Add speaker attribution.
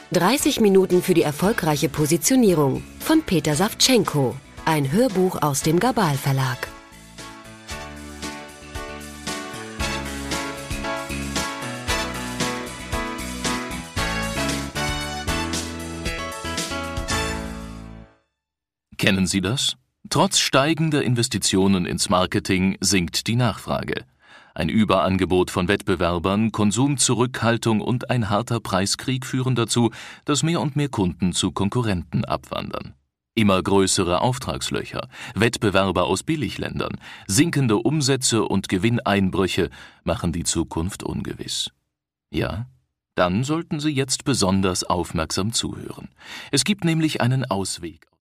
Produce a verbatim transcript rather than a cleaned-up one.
Speaker 1: dreißig Minuten für die erfolgreiche Positionierung von Peter Savtschenko. Ein Hörbuch aus dem Gabal Verlag.
Speaker 2: Kennen Sie das? Trotz steigender Investitionen ins Marketing sinkt die Nachfrage. Ein Überangebot von Wettbewerbern, Konsumzurückhaltung und ein harter Preiskrieg führen dazu, dass mehr und mehr Kunden zu Konkurrenten abwandern. Immer größere Auftragslöcher, Wettbewerber aus Billigländern, sinkende Umsätze und Gewinneinbrüche machen die Zukunft ungewiss. Ja, dann sollten Sie jetzt besonders aufmerksam zuhören. Es gibt nämlich einen Ausweg.